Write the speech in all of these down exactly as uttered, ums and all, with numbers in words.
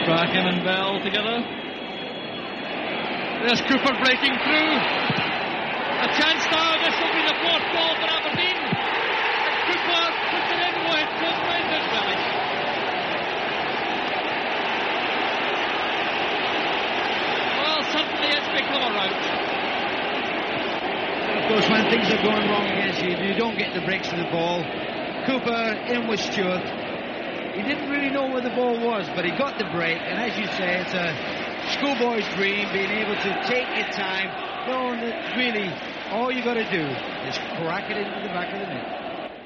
Strachan and Bell together. There's Cooper breaking through. A chance now. This will be the fourth goal for Aberdeen. And Cooper puts it in with goes Brendan Wellich. Well, suddenly it's become a rout. Of course, when things are going wrong against you, you don't get the breaks of the ball. Cooper in with Stewart. He didn't really know where the ball was, but he got the break. And as you say, it's a schoolboy's dream, being able to take your time, knowing that really all you got to do is crack it into the back of the net.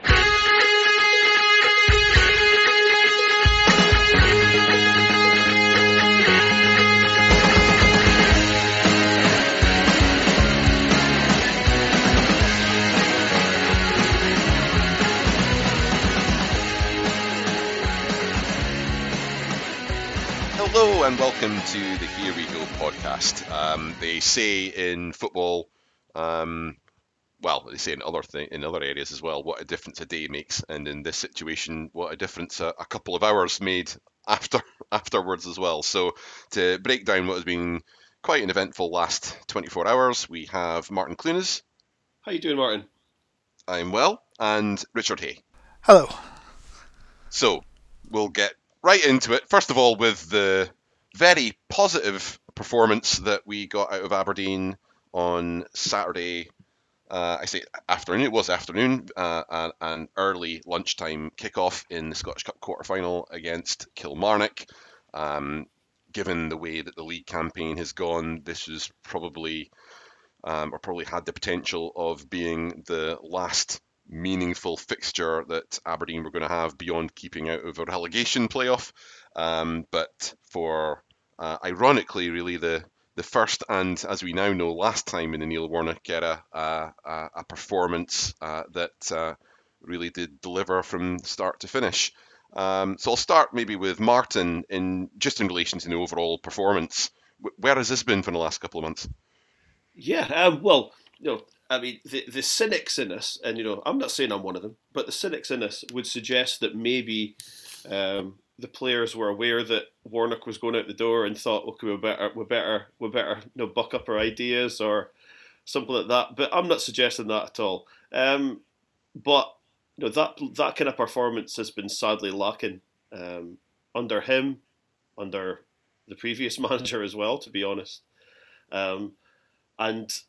Hello and welcome to the Here We Go podcast. Um, they say in football, um, well, they say in other th- in other areas as well, what a difference a day makes, and in this situation, what a difference a, a couple of hours made after afterwards as well. So to break down what has been quite an eventful last twenty-four hours, we have Martin Clunas. How you doing, Martin? I'm well, and Richard Hay. Hello. So we'll get right into it. First of all, with the very positive performance that we got out of Aberdeen on Saturday. Uh, I say afternoon. It was afternoon, uh, an, an early lunchtime kickoff in the Scottish Cup quarter-final against Kilmarnock. Um, given the way that the league campaign has gone, this is probably, um, or probably had the potential of being the last meaningful fixture that Aberdeen were going to have beyond keeping out of a relegation playoff. Um, but for, uh, ironically, really the the first and, as we now know, last time in the Neil Warnock era, uh, uh, a performance uh, that uh, really did deliver from start to finish. Um, so I'll start maybe with Martin, in just in relation to the overall performance. Where has this been for the last couple of months? Yeah, um, well, you know, I mean, the, the cynics in us, and, you know, I'm not saying I'm one of them, but the cynics in us would suggest that maybe um, the players were aware that Warnock was going out the door and thought, okay, we better, we better, we better, you know, buck up our ideas or something like that. But I'm not suggesting that at all. Um, but you know, that that kind of performance has been sadly lacking um, under him, under the previous manager as well, to be honest. Um, and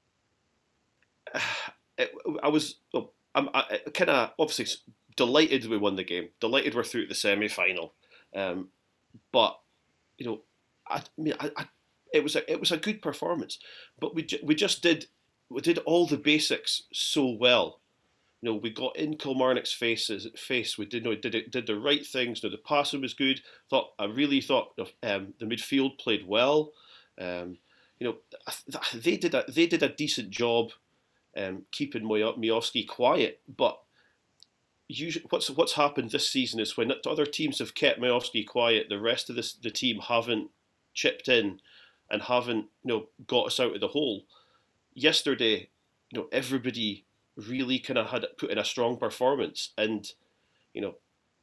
It, I was, I'm I, kind of obviously delighted we won the game. Delighted we're through to the semi-final, um, but you know, I, I mean, I, I, it was a it was a good performance. But we ju- we just did we did all the basics so well. You know, we got in Kilmarnock's faces face. We did you know did it did the right things. You know, the passing was good. Thought I really thought um, the midfield played well. Um, you know, they did a they did a decent job. Um, keeping Miovski quiet, but usually, what's what's happened this season is when other teams have kept Miovski quiet, the rest of this, the team haven't chipped in and haven't you know got us out of the hole. Yesterday, you know, everybody really kind of had put in a strong performance, and you know,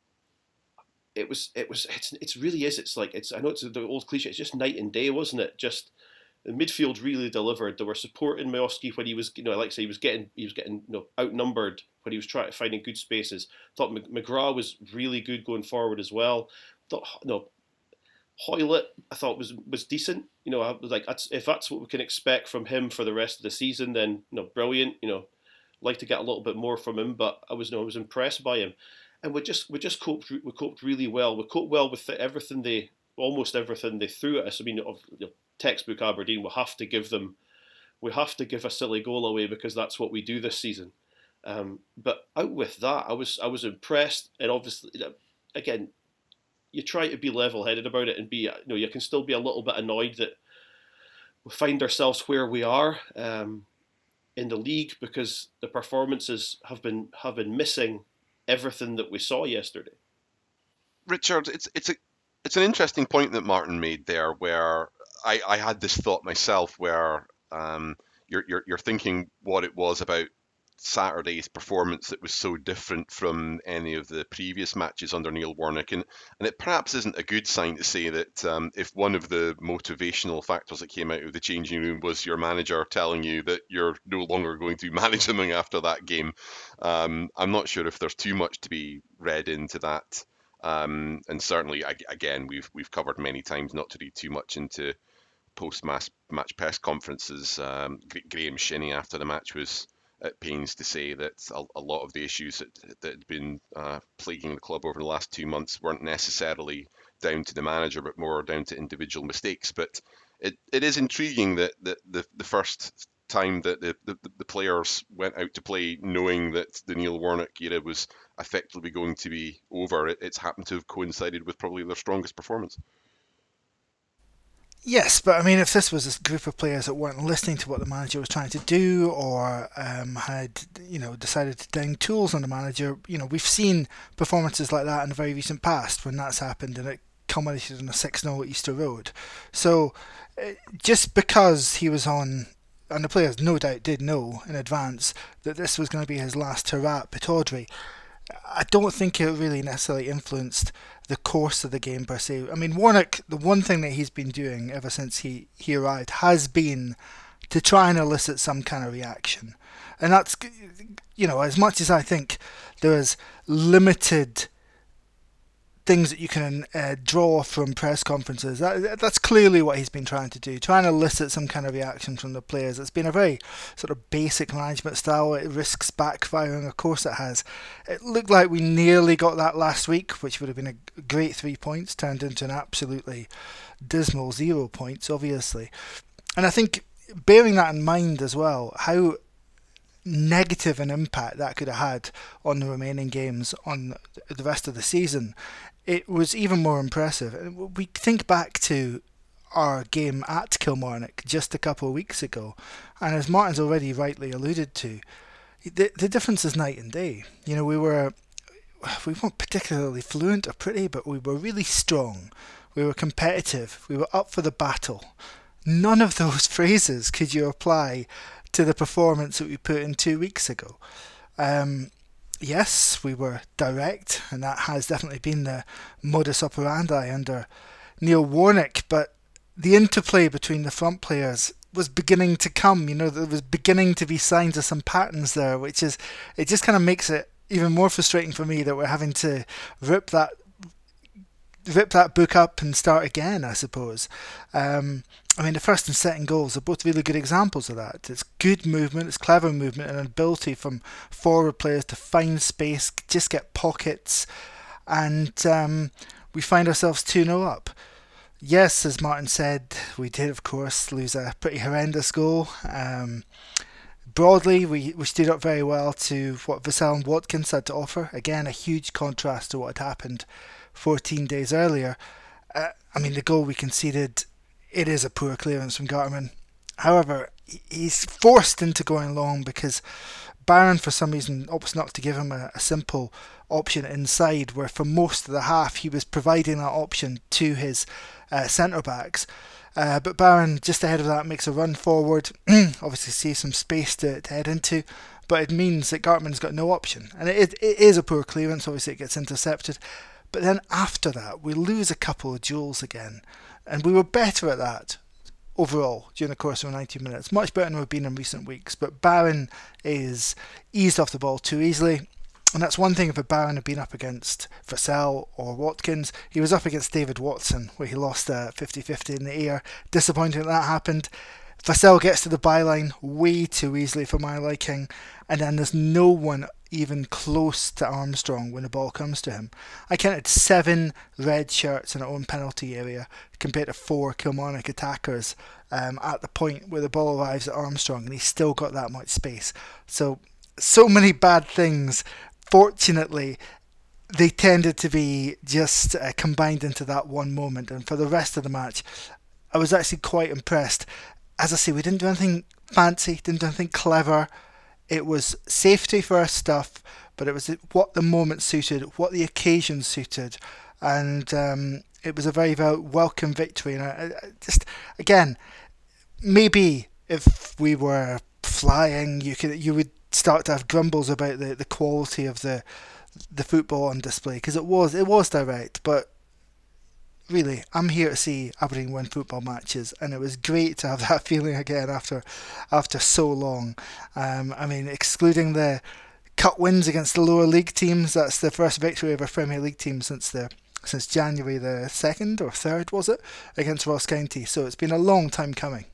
it was it was it's it's really is it's like it's I know it's the old cliche. It's just night and day, wasn't it? Just the midfield really delivered. They were supporting Miovski when he was, you know, like I say, he was getting, he was getting, you know, outnumbered when he was trying to finding good spaces. Thought McGrath was really good going forward as well. Thought, you know, Hoylett, I thought was was decent. You know, I was like, that's, if that's what we can expect from him for the rest of the season, then you know, brilliant. You know, like to get a little bit more from him, but I was, you know, I was impressed by him, and we just we just coped we coped really well. We coped well with everything they, almost everything they threw at us. I mean, of, you know, textbook Aberdeen, we'll have to give them, we have to give a silly goal away because that's what we do this season. Um, but out with that, I was I was impressed, and obviously, again, you try to be level-headed about it and be, you know, you can still be a little bit annoyed that we find ourselves where we are um, in the league because the performances have been have been missing everything that we saw yesterday. Richard, it's it's a it's an interesting point that Martin made there, where I, I had this thought myself, where um, you're, you're you're thinking what it was about Saturday's performance that was so different from any of the previous matches under Neil Warnock, and, and it perhaps isn't a good sign to say that um, if one of the motivational factors that came out of the changing room was your manager telling you that you're no longer going to manage them after that game, um, I'm not sure if there's too much to be read into that. Um, and certainly, again, we've we've covered many times not to read too much into post-match match press conferences. Um, Graham Shinnie after the match was at pains to say that a, a lot of the issues that, that had been uh, plaguing the club over the last two months weren't necessarily down to the manager, but more down to individual mistakes. But it, it is intriguing that, that the, the first time that the, the, the players went out to play knowing that the Neil Warnock era was effectively going to be over, it, it's happened to have coincided with probably their strongest performance. Yes, but I mean, if this was a group of players that weren't listening to what the manager was trying to do, or um, had, you know, decided to down tools on the manager, you know, we've seen performances like that in the very recent past when that's happened, and it culminated in a six nil at Easter Road. So, uh, just because he was on, and the players no doubt did know in advance that this was going to be his last hurrah at Pittodrie, I don't think it really necessarily influenced the course of the game per se. I mean, Warnock, the one thing that he's been doing ever since he, he arrived has been to try and elicit some kind of reaction. And that's, you know, as much as I think there is limited things that you can uh, draw from press conferences, that, that's clearly what he's been trying to do, trying to elicit some kind of reaction from the players. It's been a very sort of basic management style. It risks backfiring, of course it has. It looked like we nearly got that last week, which would have been a great three points, turned into an absolutely dismal zero points, obviously. And I think, bearing that in mind as well, how negative an impact that could have had on the remaining games on the rest of the season, it was even more impressive. We think back to our game at Kilmarnock just a couple of weeks ago, and as Martin's already rightly alluded to, the the difference is night and day. You know, we were we weren't particularly fluent or pretty, but we were really strong. We were competitive. We were up for the battle. None of those phrases could you apply to the performance that we put in two weeks ago. Um, yes, we were direct, and that has definitely been the modus operandi under Neil Warnock, but the interplay between the front players was beginning to come. You know, there was beginning to be signs of some patterns there, which is, it just kind of makes it even more frustrating for me that we're having to rip that rip that book up and start again, I suppose. Um, I mean, the first and second goals are both really good examples of that. It's good movement, it's clever movement, and an ability from forward players to find space, just get pockets, and um, we find ourselves two nil up. Yes, as Martin said, we did, of course, lose a pretty horrendous goal. Um, broadly, we, we stood up very well to what Vassell and Watkins had to offer. Again, a huge contrast to what had happened fourteen days earlier. Uh, I mean, the goal we conceded, it is a poor clearance from Garterman. However, he's forced into going long because Barron, for some reason, opts not to give him a, a simple option inside, where for most of the half he was providing that option to his uh, centre-backs. Uh, but Barron, just ahead of that, makes a run forward, obviously sees some space to, to head into, but it means that Garterman's got no option. And it, it is a poor clearance, obviously it gets intercepted. But then after that, we lose a couple of duels again. And we were better at that overall during the course of ninety minutes. Much better than we've been in recent weeks. But Barron is eased off the ball too easily. And that's one thing if Barron had been up against Vassell or Watkins. He was up against David Watson, where he lost uh, fifty-fifty in the air. Disappointing that that happened. Vassell gets to the byline way too easily for my liking. And then there's no one even close to Armstrong when the ball comes to him. I counted seven red shirts in our own penalty area compared to four Kilmarnock attackers um, at the point where the ball arrives at Armstrong, and he's still got that much space. So, so many bad things. Fortunately, they tended to be just uh, combined into that one moment, and for the rest of the match, I was actually quite impressed. As I say, we didn't do anything fancy, didn't do anything clever. It was safety first stuff, but it was what the moment suited, what the occasion suited, and um, it was a very, very welcome victory. And I, I just, again, maybe if we were flying, you could, you would start to have grumbles about the, the quality of the the football on display, because it was it was direct, but really, I'm here to see Aberdeen win football matches, and it was great to have that feeling again after after so long. Um, I mean, excluding the cup wins against the lower league teams, that's the first victory of a Premier League team since the since January the second or third, was it, against Ross County. So it's been a long time coming.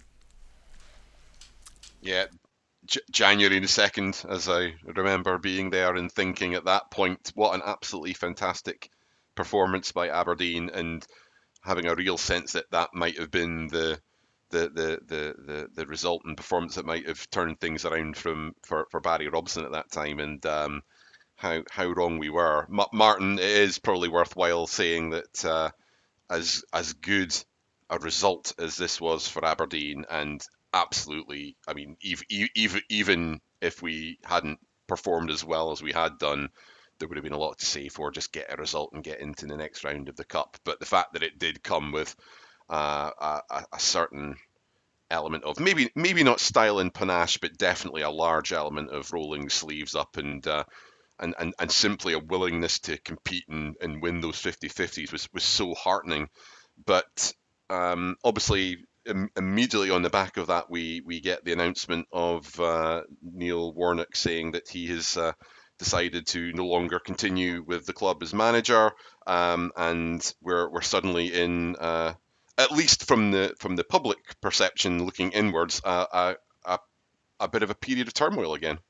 Yeah. J- January the second, as I remember being there and thinking at that point, what an absolutely fantastic performance by Aberdeen, and having a real sense that that might have been the the the the the, the result and performance that might have turned things around from for, for Barry Robson at that time, and um, how how wrong we were. M- Martin, it is probably worthwhile saying that uh, as as good a result as this was for Aberdeen, and absolutely, I mean, even even even if we hadn't performed as well as we had done, there would have been a lot to say for just get a result and get into the next round of the cup. But the fact that it did come with uh, a, a certain element of maybe maybe not style and panache, but definitely a large element of rolling the sleeves up and uh, and, and and simply a willingness to compete and, and win those fifty-fifties was was so heartening. But um, obviously, im- immediately on the back of that, we we get the announcement of uh, Neil Warnock saying that he has uh, decided to no longer continue with the club as manager, um, and we're we're suddenly in, uh, at least from the from the public perception looking inwards, uh, a, a a bit of a period of turmoil again.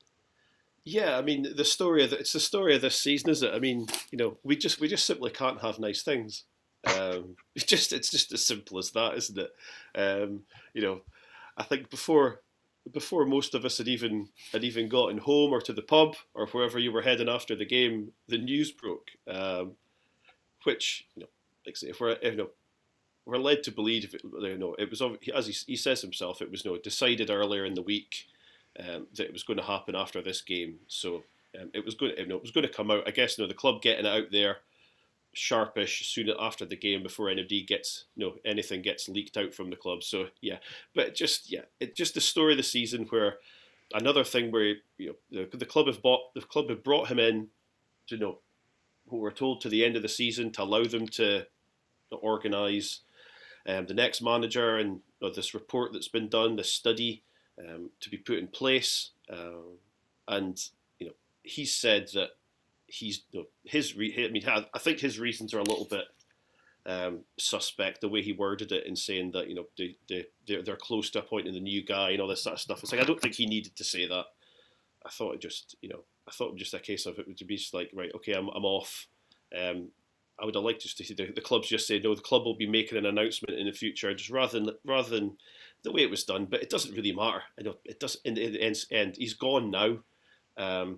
Yeah, I mean the story of the, it's the story of this season, is it? I mean, you know, we just we just simply can't have nice things. Um, it's just it's just as simple as that, isn't it? Um, you know, I think before before most of us had even had even gotten home or to the pub or wherever you were heading after the game, the news broke, um, which, you know, like I say, if we're you know we're led to believe, you know, it was, as he, he says himself, it was, you know, decided earlier in the week um, that it was going to happen after this game. So um, it was going to, you know, it was going to come out. I guess, you know, the club getting it out there sharpish soon after the game before anybody gets, you know, anything gets leaked out from the club. So yeah, but just yeah, it just the story of the season where another thing where, you know, the, the club have bought the club have brought him in to, you know, what we're told, to the end of the season to allow them to organise um, the next manager, and, you know, this report that's been done, this study um, to be put in place, um, and, you know, he said that he's, you know, his re- I mean I think his reasons are a little bit um, suspect, the way he worded it in saying that, you know, they, they they're, they're close to appointing the new guy and all this sort of stuff. It's like, I don't think he needed to say that. I thought it just, you know, I thought it was just a case of it would be just like, right, okay, I'm I'm off. Um, I would have liked just to see the, the clubs just say, no, the club will be making an announcement in the future, just rather than rather than the way it was done. But it doesn't really matter. I know it doesn't. In the end, end, he's gone now. Um,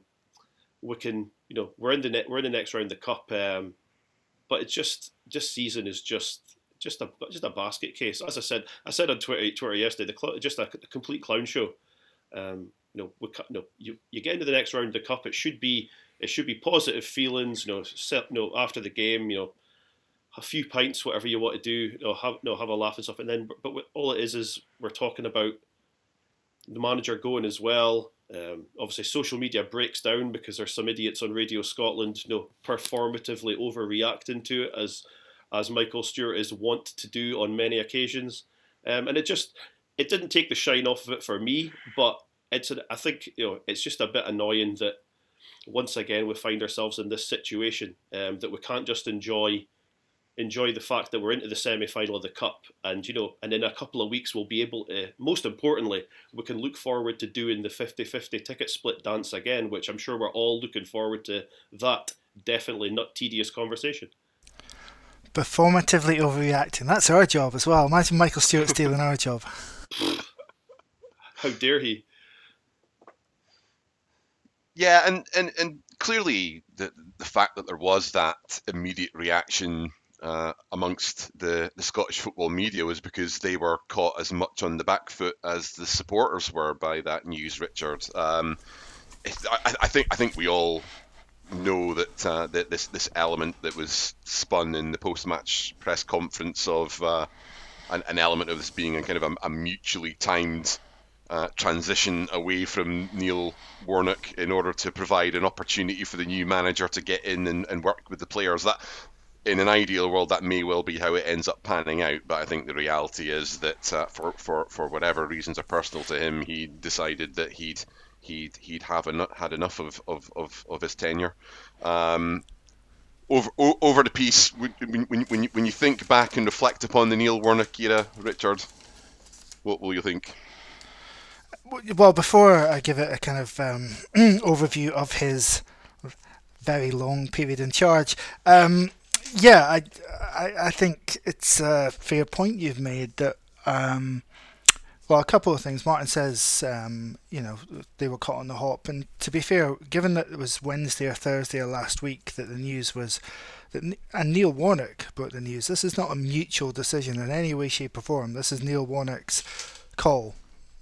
we can, you know, we're in the net, we're in the next round of the cup. Um, but it's just, just season is just just a just a basket case. As I said, I said on Twitter Twitter yesterday, the cl- just a, a complete clown show. Um, you know, we, you know, you you get into the next round of the cup. It should be. It should be positive feelings, you know, set, you know, after the game, you know, a few pints, whatever you want to do, you know, have, you know, have a laugh and stuff. And then, but what, all it is is we're talking about the manager going as well. Um, obviously, social media breaks down because there's some idiots on Radio Scotland, you know, performatively overreacting to it, as as Michael Stewart is wont to do on many occasions. Um, and it just it didn't take the shine off of it for me, but it's a, I think, you know, it's just a bit annoying that once again we find ourselves in this situation, um, that we can't just enjoy enjoy the fact that we're into the semi-final of the cup, and, you know, and in a couple of weeks we'll be able to, most importantly, we can look forward to doing the fifty-fifty ticket split dance again, which I'm sure we're all looking forward to. That definitely not tedious conversation. Performatively overreacting, that's our job as well. Imagine Michael Stewart stealing our job. How dare he? Yeah, and, and, and clearly the the fact that there was that immediate reaction uh, amongst the, the Scottish football media was because they were caught as much on the back foot as the supporters were by that news, Richard. Um, it, I, I think I think we all know that uh, that this this element that was spun in the post-match press conference of uh, an, an element of this being a kind of a, a mutually timed uh, transition away from Neil Warnock in order to provide an opportunity for the new manager to get in and, and work with the players. That, in an ideal world, that may well be how it ends up panning out, but I think the reality is that uh, for, for, for whatever reasons are personal to him, he decided that he'd he'd he'd have en- had enough of, of, of, of his tenure. Um, over o- over the piece, when, when, when, you, when you think back and reflect upon the Neil Warnock era, Richard, what will you think? Well, before I give it a kind of um, overview of his very long period in charge, um, yeah, I, I I think it's a fair point you've made that. Um, well, a couple of things. Martin says, um, you know, they were caught on the hop, and to be fair, given that it was Wednesday or Thursday of last week that the news was that, and Neil Warnock brought the news. This is not a mutual decision in any way, shape, or form. This is Neil Warnock's call.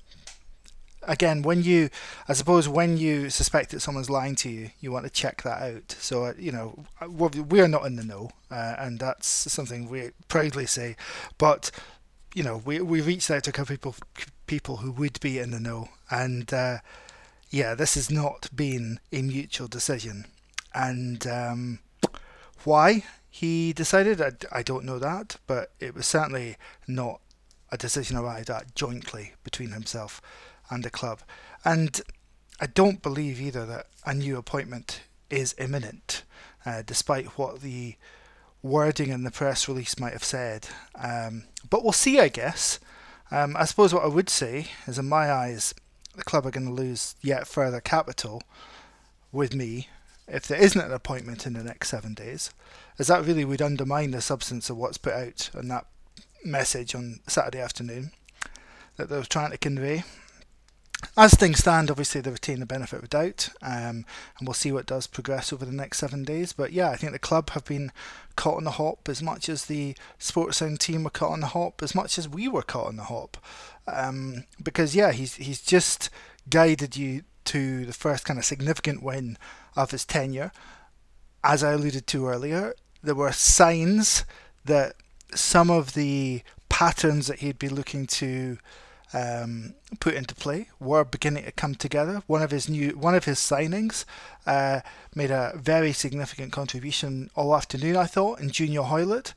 Again, when you, I suppose, when you suspect that someone's lying to you, you want to check that out. So, uh, you know, we're not in the know, uh, and that's something we proudly say. But, you know, we we reached out to a couple of people, people who would be in the know, and uh, yeah, this has not been a mutual decision. And um, why he decided, I, I don't know that, but it was certainly not a decision arrived at jointly between himself and the club. And I don't believe either that a new appointment is imminent, uh, despite what the wording in the press release might have said. Um, but we'll see, I guess. Um, I suppose what I would say is, in my eyes, the club are going to lose yet further capital with me if there isn't an appointment in the next seven days, as that really would undermine the substance of what's put out in that message on Saturday afternoon that they were trying to convey. As things stand, obviously they retain the benefit of doubt, um, and we'll see what does progress over the next seven days. But yeah, I think the club have been caught on the hop as much as the Sportsound team were caught on the hop, as much as we were caught on the hop. Um, because yeah, he's he's just guided you to the first kind of significant win of his tenure. As I alluded to earlier, there were signs that some of the patterns that he'd be looking to Um, put into play were beginning to come together. One of his new, one of his signings uh, made a very significant contribution all afternoon, I thought, in Junior Hoylett.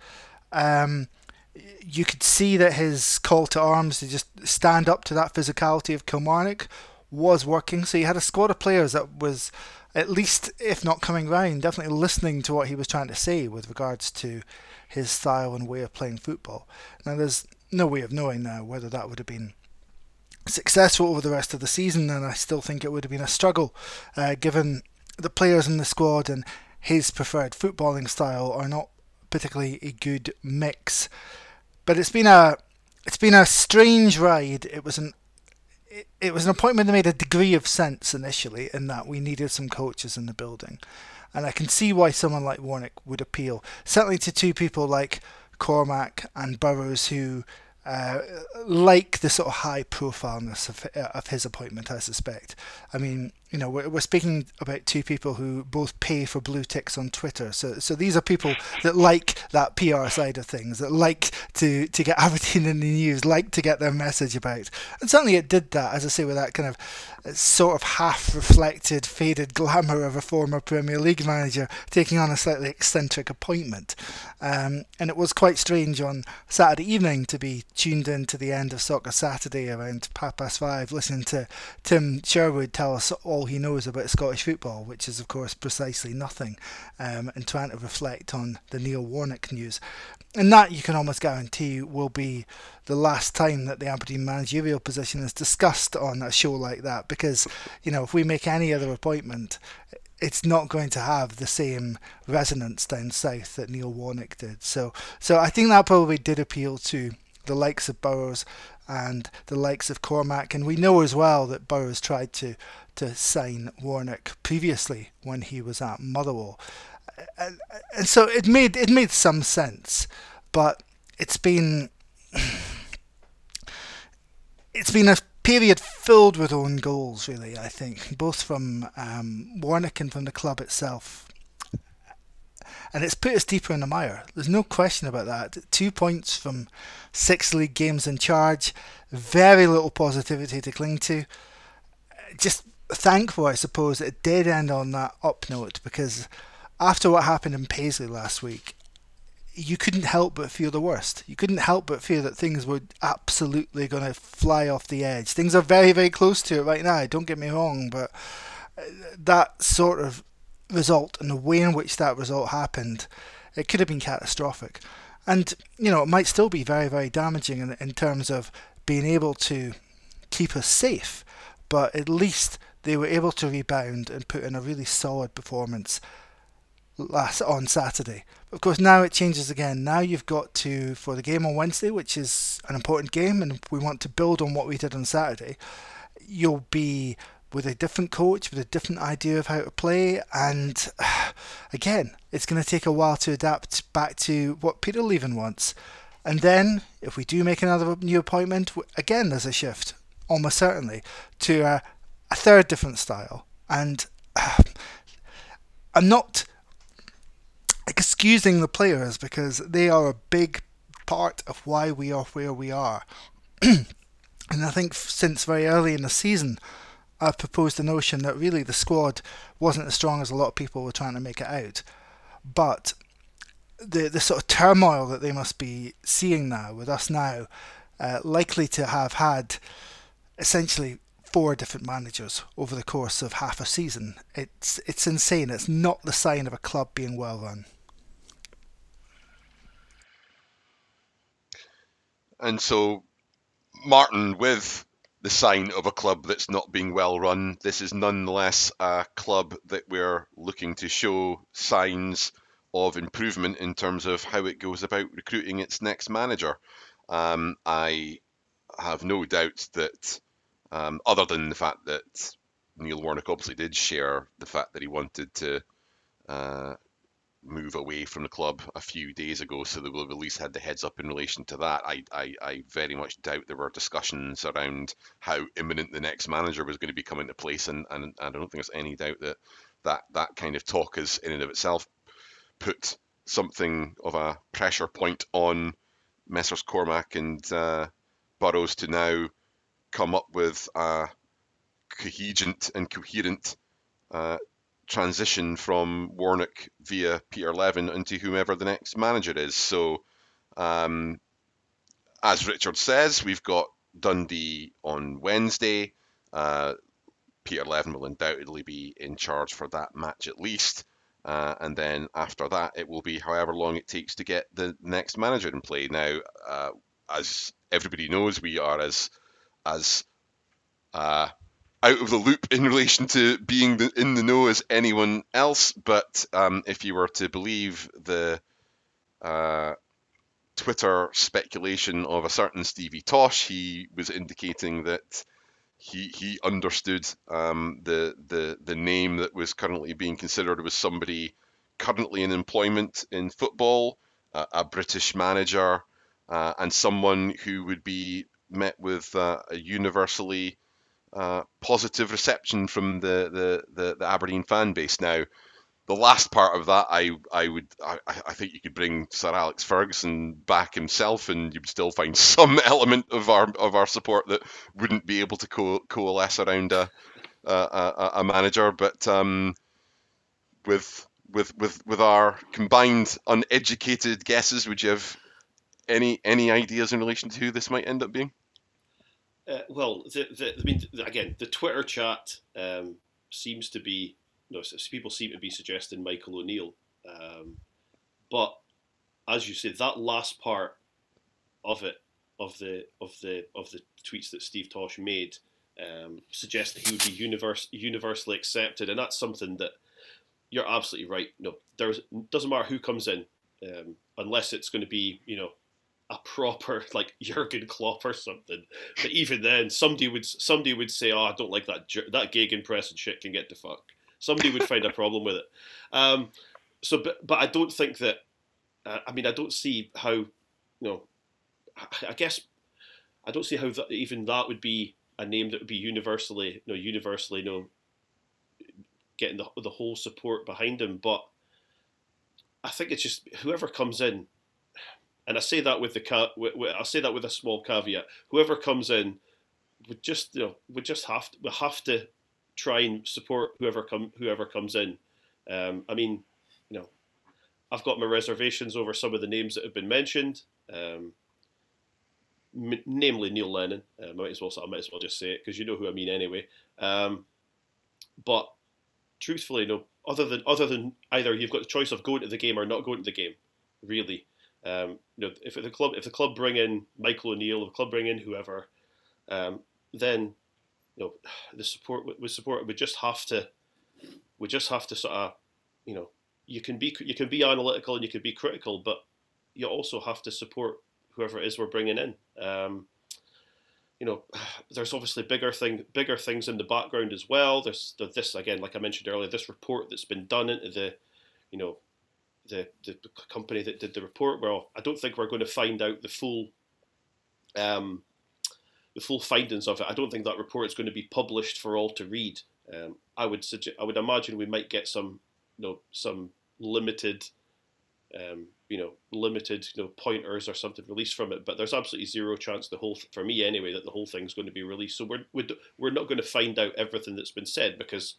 Um, you could see that his call to arms to just stand up to that physicality of Kilmarnock was working. So you had a squad of players that was, at least if not coming round, definitely listening to what he was trying to say with regards to his style and way of playing football. Now, there's no way of knowing now whether that would have been successful over the rest of the season, and I still think it would have been a struggle uh, given the players in the squad and his preferred footballing style are not particularly a good mix. But it's been a it's been a strange ride. It was an it, it was an appointment that made a degree of sense initially, in that we needed some coaches in the building, and I can see why someone like Warnock would appeal, certainly to two people like Cormac and Burrows, who Uh, like the sort of high profileness of, uh, of his appointment, I suspect. I mean, you know, we're, we're speaking about two people who both pay for blue ticks on Twitter. So, so these are people that like that P R side of things, that like to, to get Aberdeen in the news, like to get their message about. And certainly it did that, as I say, with that kind of sort of half-reflected, faded glamour of a former Premier League manager taking on a slightly eccentric appointment. Um, and it was quite strange on Saturday evening to be tuned in to the end of Soccer Saturday around half past five, listening to Tim Sherwood tell us all he knows about Scottish football, which is of course precisely nothing, um, and trying to reflect on the Neil Warnock news. And that, you can almost guarantee, will be the last time that the Aberdeen managerial position is discussed on a show like that, because, you know, if we make any other appointment, it's not going to have the same resonance down south that Neil Warnock did. So, so I think that probably did appeal to the likes of Burrows and the likes of Cormac, and we know as well that Burrows tried to to sign Warnock previously when he was at Motherwell, and, and so it made it made some sense, but it's been it's been a period filled with own goals, really, I think, both from um, Warnock and from the club itself. and it's put us deeper in the mire. There's no question about that. Two points from six league games in charge, very little positivity to cling to. Just thankful, I suppose, that it did end on that up note, because after what happened in Paisley last week, you couldn't help but feel the worst. You couldn't help but feel that things were absolutely going to fly off the edge. Things are very, very close to it right now, don't get me wrong, but that sort of result and the way in which that result happened, it could have been catastrophic. And, you know, it might still be very, very damaging in, in terms of being able to keep us safe, but at least they were able to rebound and put in a really solid performance last on Saturday. Of course, now it changes again. Now you've got to, for the game on Wednesday, which is an important game, and we want to build on what we did on Saturday, you'll be with a different coach, with a different idea of how to play, and again, it's going to take a while to adapt back to what Peter Leven wants. And then, if we do make another new appointment, again, there's a shift, almost certainly, to a, a third different style. And uh, I'm not excusing the players, because they are a big part of why we are where we are. And I think since very early in the season, I've proposed the notion that really the squad wasn't as strong as a lot of people were trying to make it out. But the the sort of turmoil that they must be seeing now, with us now uh, likely to have had essentially four different managers over the course of half a season, it's it's insane. It's not the sign of a club being well run. And so, Martin, with the sign of a club that's not being well run, this is nonetheless a club that we're looking to show signs of improvement in terms of how it goes about recruiting its next manager. Um, I have no doubt that, um, other than the fact that Neil Warnock obviously did share the fact that he wanted to uh, move away from the club a few days ago, so they will have at least had the heads up in relation to that. I, I, I very much doubt there were discussions around how imminent the next manager was going to be coming to place, and, and, and I don't think there's any doubt that, that that kind of talk has in and of itself put something of a pressure point on Messrs Cormack and uh, Burrows to now come up with a coherent and coherent uh, transition from Warnock via Peter Leven into whomever the next manager is. So, um, as Richard says, we've got Dundee on Wednesday. Uh, Peter Leven will undoubtedly be in charge for that match at least. Uh, and then after that, it will be however long it takes to get the next manager in play. Now, uh, as everybody knows, we are as as uh, out of the loop in relation to being the, in the know as anyone else. But um, if you were to believe the uh, Twitter speculation of a certain Stevie Tosh, he was indicating that he he understood um, the the the name that was currently being considered was somebody currently in employment in football, uh, a British manager, uh, and someone who would be met with uh, a universally uh, positive reception from the, the, the, the Aberdeen fan base. Now, the last part of that, I I would I, I think you could bring Sir Alex Ferguson back himself, and you'd still find some element of our of our support that wouldn't be able to co- coalesce around a a, a, a manager. But um, with with with with our combined uneducated guesses, would you have any any ideas in relation to who this might end up being? Uh, well, the, the, I mean, again, the Twitter chat um, seems to be. No, people seem to be suggesting Michael O'Neill, um, but as you said, that last part of it, of the of the of the tweets that Steve Tosh made, um, suggests that he would be universe, universally accepted, and that's something that you're absolutely right. No, there's doesn't matter who comes in, um, unless it's going to be, you know, a proper like Jurgen Klopp or something. But even then, somebody would somebody would say, "Oh, I don't like that that gegenpress and shit can get the fuck." Somebody would find a problem with it. Um, so, but, but I don't think that. Uh, I mean, I don't see how. You know, I, I guess I don't see how that, even that would be a name that would be universally, you know, universally, you know, getting the the whole support behind him. But I think it's just whoever comes in, and I say that with the ca- with, with, I say that with a small caveat. Whoever comes in would just you know would just have to, we have to try and support whoever come whoever comes in. Um, I mean, you know, I've got my reservations over some of the names that have been mentioned. Um, m- namely Neil Lennon. Uh, I might as well I might as well just say it because you know who I mean anyway. Um, but truthfully, no. Other than other than either you've got the choice of going to the game or not going to the game, really. Um, you know, if the club if the club bring in Michael O'Neill, if the club bring in whoever, um, then you know the support with support we just have to we just have to sort of you know you can be you can be analytical and you can be critical, but you also have to support whoever it is we're bringing in. Um, You know, there's obviously bigger thing, bigger things in the background as well. There's this again, like I mentioned earlier, this report that's been done into the, you know, the the company that did the report. Well, I don't think we're going to find out the full, um, the full findings of it. I don't think that report is going to be published for all to read. Um, I would suggest, I would imagine we might get some, you know, some limited. Um, you know, limited, you know, pointers or something released from it, but there's absolutely zero chance the whole, for me anyway, that the whole thing's going to be released. So we're we're not going to find out everything that's been said because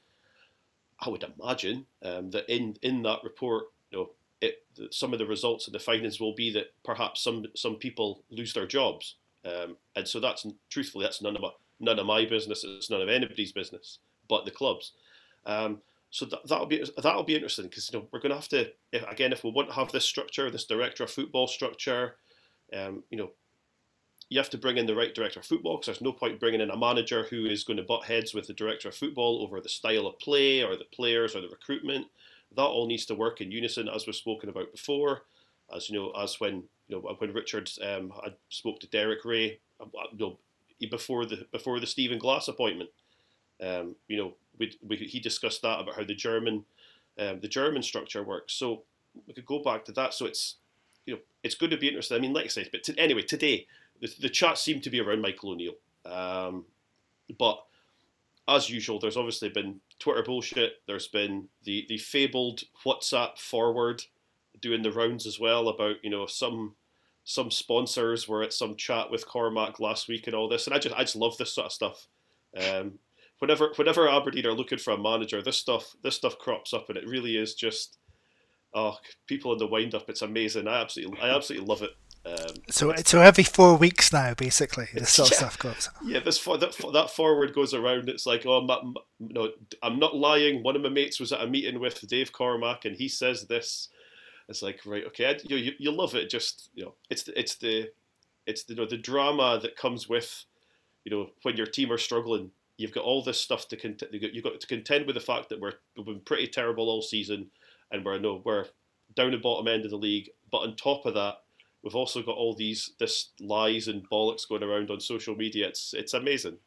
I would imagine um, that in in that report, you know, it some of the results and the findings will be that perhaps some some people lose their jobs, um, and so that's truthfully that's none of my none of my business. It's none of anybody's business, but the club's. Um, So that, that'll be that'll be interesting because you know we're going to have to if, again if we want to have this structure, this director of football structure, um, you know, you have to bring in the right director of football because there's no point bringing in a manager who is going to butt heads with the director of football over the style of play or the players or the recruitment. That all needs to work in unison, as we've spoken about before. As you know, as when you know when Richard um, I spoke to Derek Ray, you know, before the before the Stephen Glass appointment. Um, you know, we, we, he discussed that about how the German, um, the German structure works. So we could go back to that. So it's, you know, it's going to be interesting. I mean, like I said, but to, anyway, today the, the chat seemed to be around Michael O'Neill. Um, but as usual, there's obviously been Twitter bullshit. There's been the the fabled WhatsApp forward doing the rounds as well about you know some some sponsors were at some chat with Cormac last week and all this. And I just I just love this sort of stuff. Um, Whenever, whenever Aberdeen are looking for a manager, this stuff, this stuff crops up, and it really is just, oh, people in the wind up. It's amazing. I absolutely, I absolutely love it. Um, so, so every four weeks now, basically, this sort yeah, of stuff goes. Yeah, this that, that forward goes around. It's like, oh, I'm, no, I'm not lying. One of my mates was at a meeting with Dave Cormac, and he says this. It's like, right, okay, I, you, you you love it. Just you know, it's the, it's the, it's the you know, the drama that comes with, you know, when your team are struggling. You've got all this stuff to contend. You've got to contend with the fact that we're we've been pretty terrible all season, and we're no we're down the bottom end of the league. But on top of that, we've also got all these this lies and bollocks going around on social media. It's it's amazing.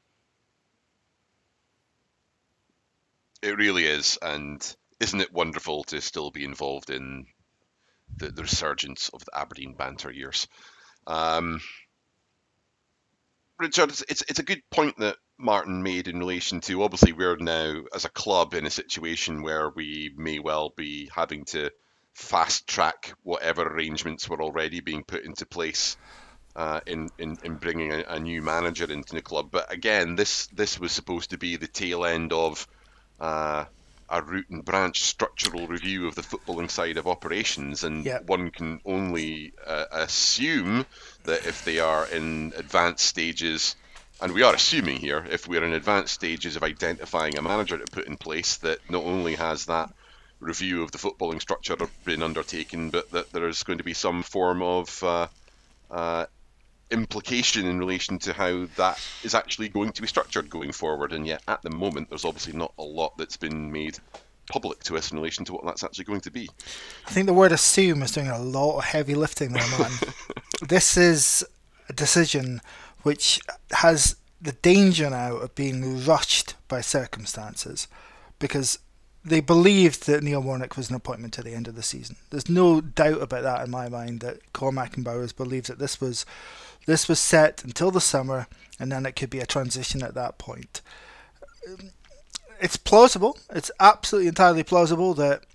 It really is, and isn't it wonderful to still be involved in the, the resurgence of the Aberdeen banter years? Um, Richard, it's, it's it's a good point that Martin made in relation to, obviously we're now as a club in a situation where we may well be having to fast track whatever arrangements were already being put into place uh, in, in in bringing a, a new manager into the club. But again, this this was supposed to be the tail end of uh, a root and branch structural review of the footballing side of operations, and yep. one can only uh, assume that if they are in advanced stages, and we are assuming here, if we're in advanced stages of identifying a manager to put in place, that not only has that review of the footballing structure been undertaken, but that there is going to be some form of uh, uh, implication in relation to how that is actually going to be structured going forward. And yet, at the moment, there's obviously not a lot that's been made public to us in relation to what that's actually going to be. I think the word assume is doing a lot of heavy lifting there, Martin. This is a decision which has the danger now of being rushed by circumstances, because they believed that Neil Warnock was an appointment to the end of the season. There's no doubt about that in my mind, that Cormac and Bowers believed that this was this was set until the summer, and then it could be a transition at that point. It's plausible. It's absolutely entirely plausible that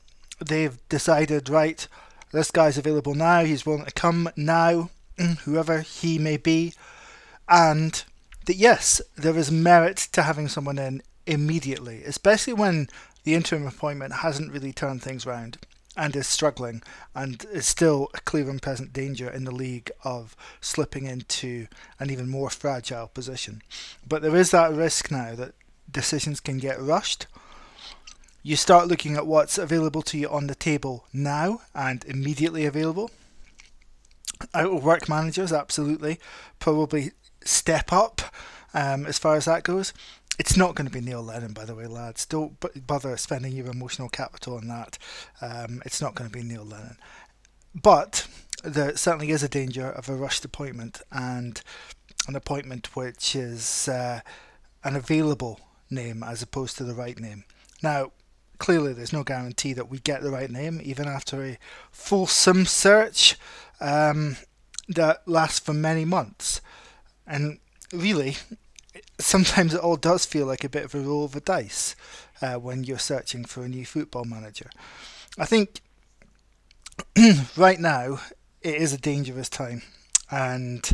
they've decided, right, this guy's available now, he's willing to come now, whoever he may be, and that yes, there is merit to having someone in immediately, especially when the interim appointment hasn't really turned things round and is struggling and is still a clear and present danger in the league of slipping into an even more fragile position. But there is that risk now that decisions can get rushed. You start looking at what's available to you on the table now and immediately available. Out of work managers, absolutely, probably step up um, as far as that goes. It's not going to be Neil Lennon, by the way, lads. Don't bother spending your emotional capital on that. Um, it's not going to be Neil Lennon. But there certainly is a danger of a rushed appointment, and an appointment which is uh, an available name as opposed to the right name. Now, clearly there's no guarantee that we get the right name, even after a fulsome search um, that lasts for many months. And really, sometimes it all does feel like a bit of a roll of the dice uh, when you're searching for a new football manager. I think right now it is a dangerous time, and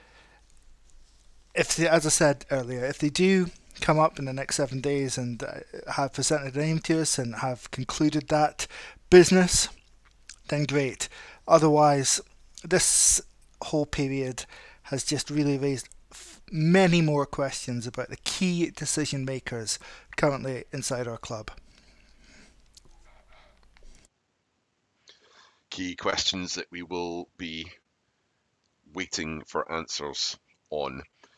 if they, as I said earlier, if they do come up in the next seven days and uh, have presented a name to us and have concluded that business, then great. Otherwise, this whole period has just really raised f- many more questions about the key decision makers currently inside our club. Key questions that we will be waiting for answers on.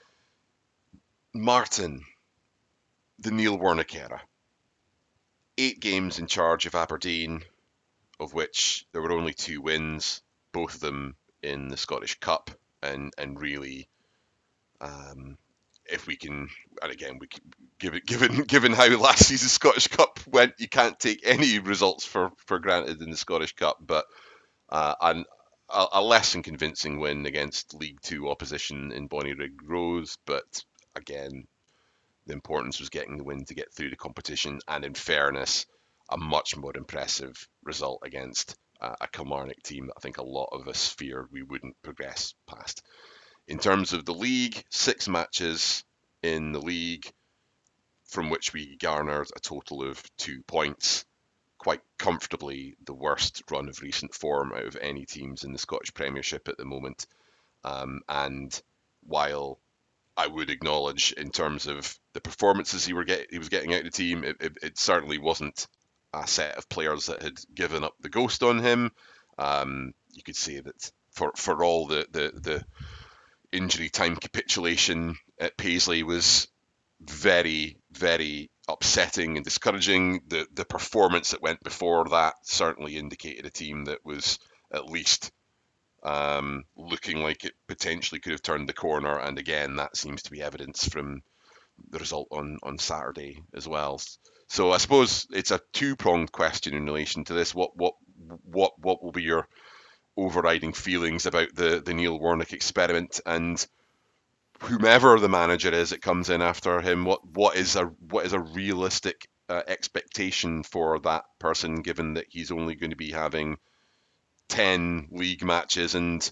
Martin, the Neil Warnock era. Eight games in charge of Aberdeen, of which there were only two wins, both of them in the Scottish Cup, and and really, um, if we can, and again, we can, given given given how last season's Scottish Cup went, you can't take any results for, for granted in the Scottish Cup, but uh, an, a, a less than convincing win against League Two opposition in Bonnyrigg Rose, but again, the importance was getting the win to get through the competition, and in fairness, a much more impressive result against uh, a Kilmarnock team that I think a lot of us feared we wouldn't progress past. In terms of the league, six matches in the league, from which we garnered a total of two points, quite comfortably the worst run of recent form out of any teams in the Scottish Premiership at the moment. Um, and while I would acknowledge in terms of the performances he were get he was getting out of the team, it, it, it certainly wasn't a set of players that had given up the ghost on him. Um, you could say that for, for all the, the, the injury time capitulation at Paisley was very, very upsetting and discouraging. The, the performance that went before that certainly indicated a team that was at least Um, looking like it potentially could have turned the corner, and again, that seems to be evidence from the result on, on Saturday as well. So I suppose it's a two-pronged question in relation to this. What what what what will be your overriding feelings about the, the Neil Warnock experiment, and whomever the manager is that comes in after him? What what is a what is a realistic uh, expectation for that person, given that he's only going to be having ten league matches and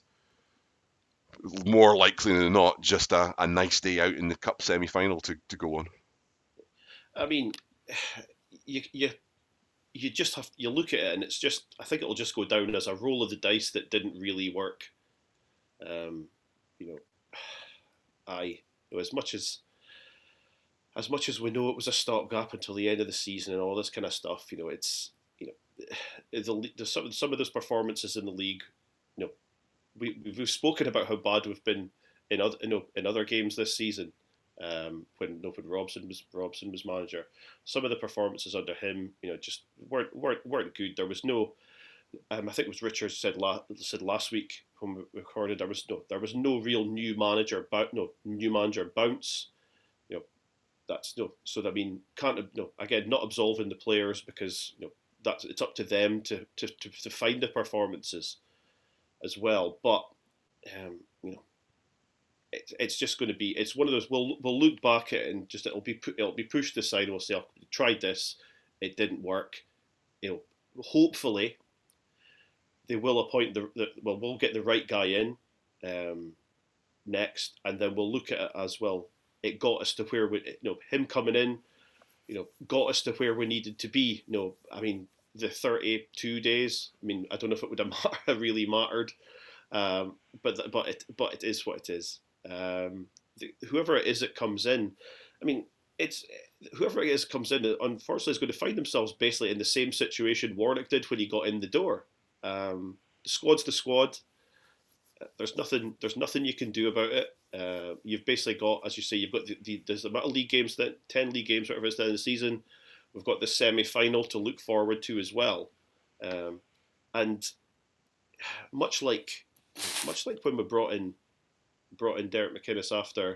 more likely than not just a, a nice day out in the cup semi-final to, to go on? I mean, you you you just have you look at it and it's just, I think it'll just go down as a roll of the dice that didn't really work. Um, you know, I you know, as much as as much as we know it was a stopgap until the end of the season and all this kind of stuff, you know, it's you know the, the some some of those performances in the league, you know, we we've spoken about how bad we've been in other you know, in other games this season. Um, when no, when Robson was Robson was manager, some of the performances under him, you know, just weren't weren't weren't good. There was no, um, I think it was Richard said la- said last week when we recorded, there was no there was no real new manager bounce, no new manager bounce. You know, that's no. So I mean, can't no again not absolving the players because you know that's it's up to them to to to, to find the performances as well. But um, you know. It's just going to be. It's one of those. We'll we'll look back at it and just it'll be it'll be pushed aside. We'll say, oh, we tried this, it didn't work. You know, hopefully they will appoint the, the well, we'll get the right guy in um, next, and then we'll look at it as well. It got us to where we, you know, him coming in, you know, got us to where we needed to be. You know, I mean, the thirty-two days. I mean, I don't know if it would have really mattered, um, but but it but it is what it is. Um, the, whoever it is that comes in, I mean, it's whoever it is comes in. Unfortunately, is going to find themselves basically in the same situation Warnock did when he got in the door. Um, the squad's the squad. There's nothing. There's nothing you can do about it. Uh, you've basically got, as you say, you've got the, the there's the amount of league games, that ten league games, whatever it is, at the end of the season. We've got the semi-final to look forward to as well, um, and much like much like when we brought in brought in Derek McInnes after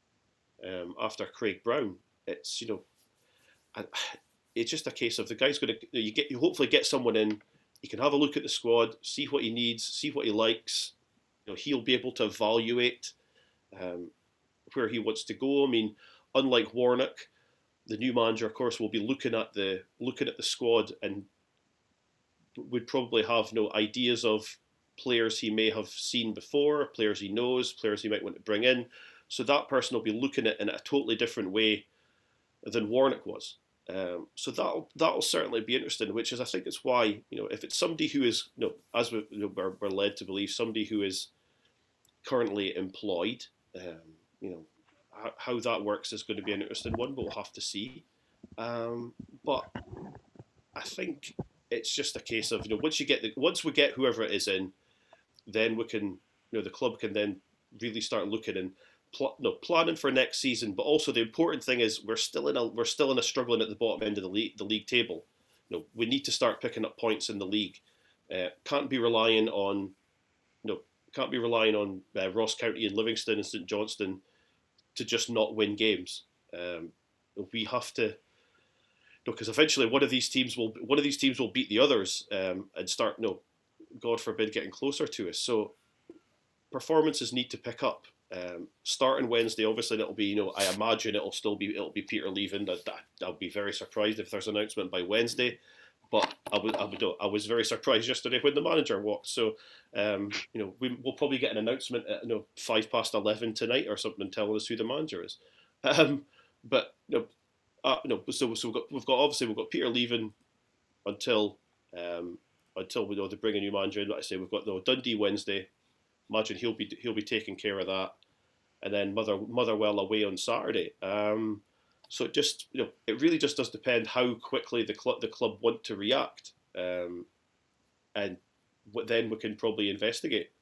um, after Craig Brown, it's you know, and it's just a case of the guy's going to you get you hopefully get someone in. You can have a look at the squad, see what he needs, see what he likes. You know, he'll be able to evaluate um, where he wants to go. I mean, unlike Warnock, the new manager, of course, will be looking at the looking at the squad and would probably have no ideas of players he may have seen before, players he knows, players he might want to bring in. So that person will be looking at it in a totally different way than Warnock was. Um, so that'll that'll certainly be interesting. Which is, I think, it's why you know if it's somebody who is you know as we, you know, we're, we're led to believe, somebody who is currently employed, um, you know. How that works is going to be an interesting one, but we'll have to see. Um, but I think it's just a case of you know once you get the once we get whoever it is in, then we can you know the club can then really start looking and pl- no planning for next season. But also the important thing is we're still in a we're still in a struggling at the bottom end of the league the league table. You know we need to start picking up points in the league. Uh, can't be relying on you know can't be relying on uh, Ross County and Livingston and St Johnstone to just not win games. Um, we have to, because you know, eventually one of these teams will one of these teams will beat the others um, and start, no, God forbid, getting closer to us. So performances need to pick up. Um, starting Wednesday, obviously it'll be, you know, I imagine it'll still be it'll be Peter leaving. That, that I'll be very surprised if there's an announcement by Wednesday. But I would, I would, I was very surprised yesterday when the manager walked. So, um, you know, we, we'll probably get an announcement at you know five past eleven tonight or something, telling us who the manager is. Um, but you know, uh, you know, so, so we've got, we've got obviously we've got Peter leaving until um, until we know they bring a new manager in. Like I say, we've got no Dundee Wednesday. Imagine he'll be he'll be taking care of that, and then Mother Motherwell away on Saturday. Um, So it just, you know, it really just does depend how quickly the club the club want to react, um, and what then we can probably investigate.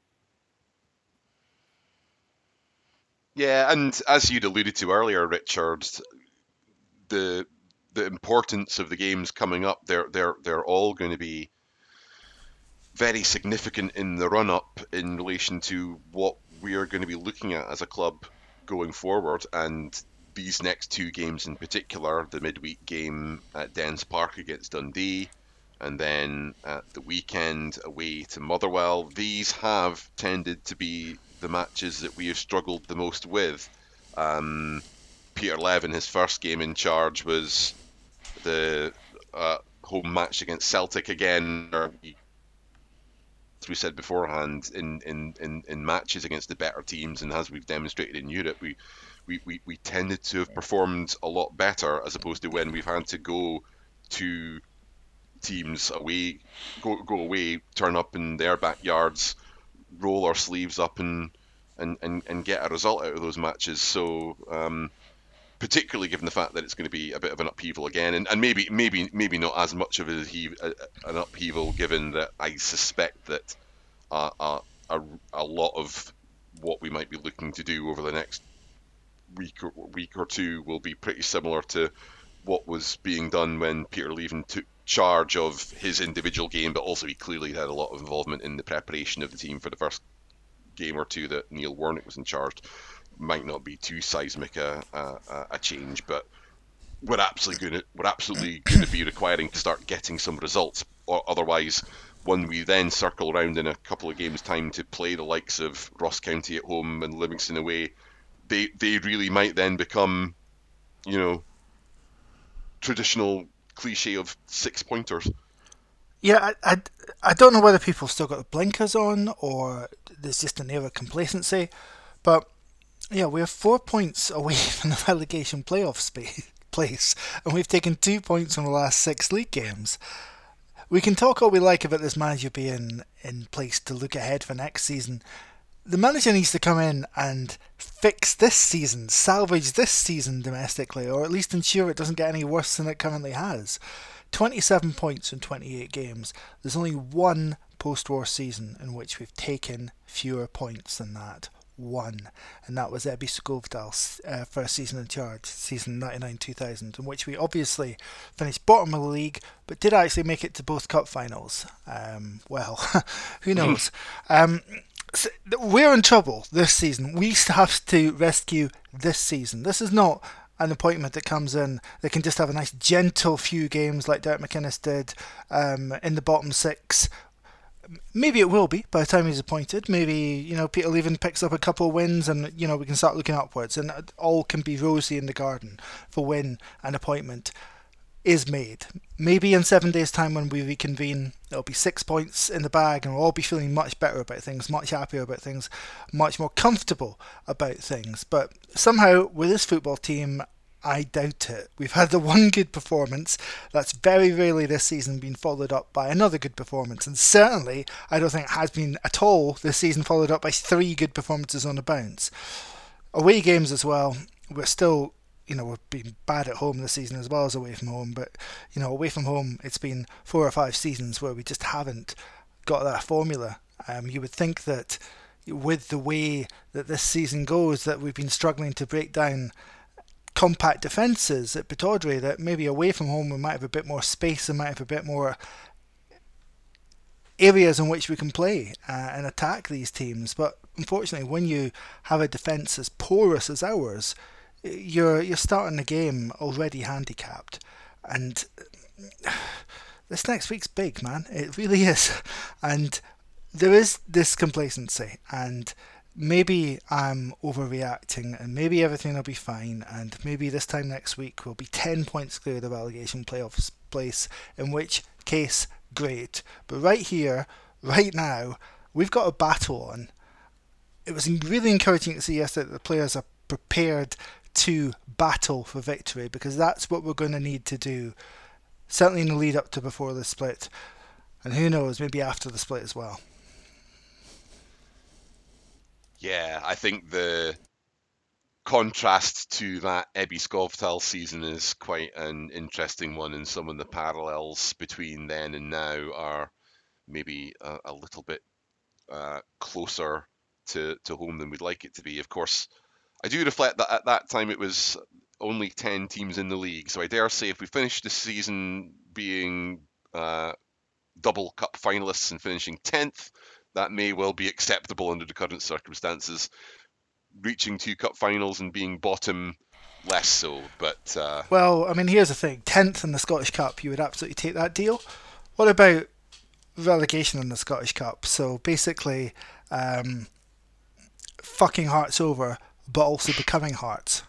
Yeah, and as you'd alluded to earlier, Richard, the the importance of the games coming up, they're they're they're all going to be very significant in the run up in relation to what we are going to be looking at as a club going forward. And these next two games in particular, the midweek game at Dens Park against Dundee, and then at the weekend away to Motherwell, these have tended to be the matches that we have struggled the most with. Um, Peter Levin, his first game in charge was the uh, home match against Celtic again, or as we said beforehand, in, in, in, in matches against the better teams, and as we've demonstrated in Europe, we We, we, we tended to have performed a lot better as opposed to when we've had to go to teams away, go go away, turn up in their backyards, roll our sleeves up and and, and, and get a result out of those matches. So um, particularly given the fact that it's going to be a bit of an upheaval again, and, and maybe maybe maybe not as much of a, an upheaval, given that I suspect that uh, a, a, a lot of what we might be looking to do over the next week or week or two will be pretty similar to what was being done when Peter Levin took charge of his individual game, but also he clearly had a lot of involvement in the preparation of the team for the first game or two that Neil Warnock was in charge. Might not be too seismic a, a, a change, but we're absolutely going to we're absolutely going to be requiring to start getting some results, or otherwise, when we then circle around in a couple of games' time to play the likes of Ross County at home and Livingston away, they they really might then become, you know, traditional cliche of six pointers. Yeah, I, I, I don't know whether people still got the blinkers on or there's just an air of complacency, but yeah, we're four points away from the relegation playoff space, place, and we've taken two points from the last six league games. We can talk all we like about this manager being in place to look ahead for next season. The manager needs to come in and fix this season, salvage this season domestically, or at least ensure it doesn't get any worse than it currently has. twenty-seven points in twenty-eight games. There's only one post-war season in which we've taken fewer points than that. One. And that was Ebbe Skovdal's uh, first season in charge, season ninety-nine two thousand, in which we obviously finished bottom of the league, but did actually make it to both cup finals. Um, well, who knows? um, so we're in trouble this season. We have to rescue this season. This is not an appointment that comes in that can just have a nice gentle few games like Derek McInnes did um, in the bottom six. Maybe it will be by the time he's appointed. Maybe, you know, Peter Leven picks up a couple of wins and, you know, we can start looking upwards and all can be rosy in the garden for when an appointment is made. Maybe in seven days' time when we reconvene, it'll be six points in the bag and we'll all be feeling much better about things, much happier about things, much more comfortable about things. But somehow, with this football team, I doubt it. We've had the one good performance that's very rarely this season been followed up by another good performance, and certainly I don't think it has been at all this season followed up by three good performances on the bounce. Away games as well, we're still, you know, we've been bad at home this season as well as away from home, but, you know, away from home it's been four or five seasons where we just haven't got that formula. Um, you would think that with the way that this season goes that we've been struggling to break down compact defences at Pittodrie, that maybe away from home we might have a bit more space and might have a bit more areas in which we can play uh, and attack these teams. But unfortunately, when you have a defence as porous as ours, you're you're starting the game already handicapped. And this next week's big, man. It really is. And there is this complacency, and maybe I'm overreacting and maybe everything will be fine, and maybe this time next week we'll be ten points clear of the relegation playoffs place, in which case, great. But right here, right now, we've got a battle on. It was really encouraging to see yesterday that the players are prepared to battle for victory, because that's what we're going to need to do, certainly in the lead up to before the split, and who knows, maybe after the split as well. Yeah, I think the contrast to that Ebbe Skovdal season is quite an interesting one, and some of the parallels between then and now are maybe a, a little bit uh, closer to, to home than we'd like it to be. Of course, I do reflect that at that time it was only ten teams in the league, so I dare say if we finish the season being uh, double cup finalists and finishing tenth, that may well be acceptable under the current circumstances. Reaching two cup finals and being bottom, less so. But uh... well, I mean, here's the thing: tenth in the Scottish Cup, you would absolutely take that deal. What about relegation in the Scottish Cup? So basically, um, fucking Hearts over, but also becoming Hearts.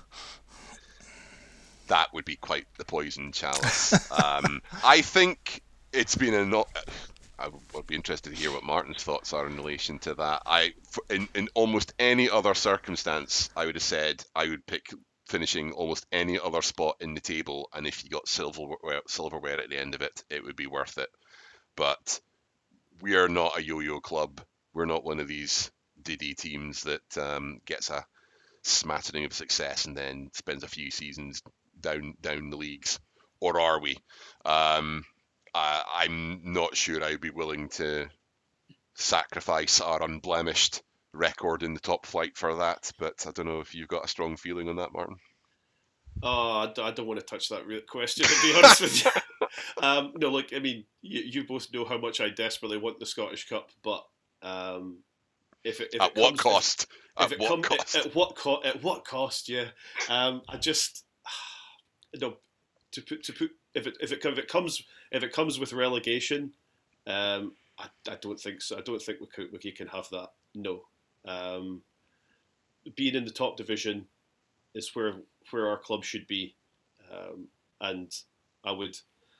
That would be quite the poison chalice. um, I think it's been a not. I would be interested to hear what Martin's thoughts are in relation to that. I, in, in almost any other circumstance, I would have said I would pick finishing almost any other spot in the table, and if you got silverware, silverware at the end of it, it would be worth it. But we are not a yo-yo club. We're not one of these Diddy teams that um, gets a smattering of success and then spends a few seasons down down the leagues. Or are we? Um, Uh, I'm not sure I'd be willing to sacrifice our unblemished record in the top flight for that, but I don't know if you've got a strong feeling on that, Martin. Oh, I don't, I don't want to touch that question, to be honest with you. Um, no, look, I mean, you, you both know how much I desperately want the Scottish Cup, but um, if it, if at it what comes, cost? If, if at it what come, cost? At, at what cost? At what cost? Yeah. Um, I just, you know, to put to put if it if it if it comes if it comes with relegation, um, I, I don't think so. I don't think we could, we can have that. No. Um, being in the top division is where where our club should be, um, and I would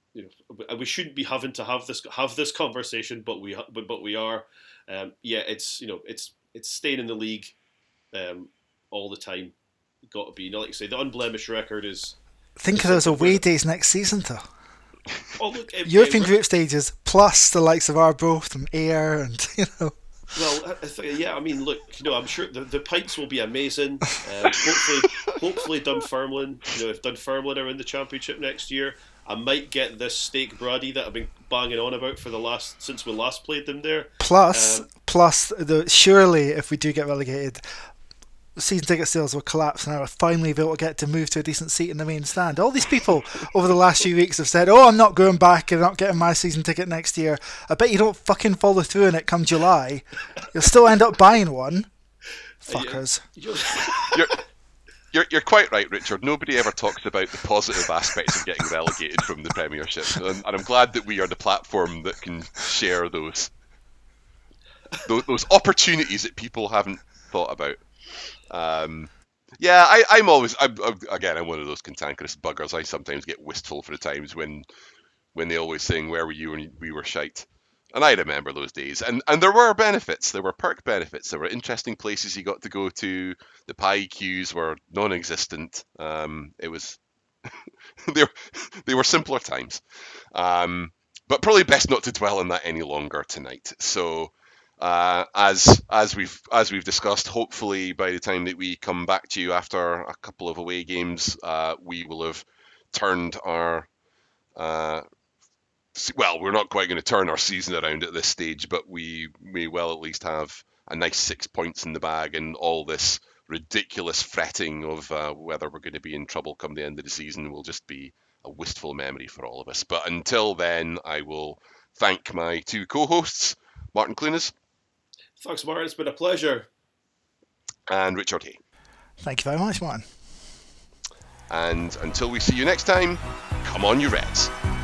you know, we shouldn't be having to have this have this conversation, but we but, but we are. Um, yeah, it's you know it's it's staying in the league um, all the time. Got to be, you know, like you say, the unblemished record is. Think of those away days next season, though. Oh, look, it, European it, group stages plus the likes of Arbroath and Ayr and you know. Well, I th- yeah, I mean, look, you know, I'm sure the, the pints will be amazing. Um, hopefully, hopefully Dunfermline, you know, if Dunfermline are in the championship next year, I might get this steak Brady that I've been banging on about for the last since we last played them there. Plus, um, plus the surely if we do get relegated, season ticket sales will collapse and I will finally be able to get to move to a decent seat in the main stand. All these people over the last few weeks have said, oh, I'm not going back and I'm not getting my season ticket next year. I bet you don't fucking follow through on it come July. You'll still end up buying one. Fuckers. You're, you're, you're quite right, Richard. Nobody ever talks about the positive aspects of getting relegated from the Premiership. And, and I'm glad that we are the platform that can share those, those, those opportunities that people haven't thought about. Um, yeah, I, I'm always, I'm, I'm, again, I'm one of those cantankerous buggers. I sometimes get wistful for the times when when they always sing, where were you when we were shite? And I remember those days. And and there were benefits. There were perk benefits. There were interesting places you got to go to. The pie queues were non-existent. Um, it was, they, were, they were simpler times. Um, but probably best not to dwell on that any longer tonight. So... Uh, as as we've as we've discussed, hopefully by the time that we come back to you after a couple of away games, uh, we will have turned our uh, well, we're not quite going to turn our season around at this stage, but we may well at least have a nice six points in the bag, and all this ridiculous fretting of uh, whether we're going to be in trouble come the end of the season will just be a wistful memory for all of us. But until then, I will thank my two co-hosts, Martin Clunas. Thanks, Martin. It's been a pleasure. And Richard Hay. Thank you very much, Martin. And until we see you next time, come on, you Reds.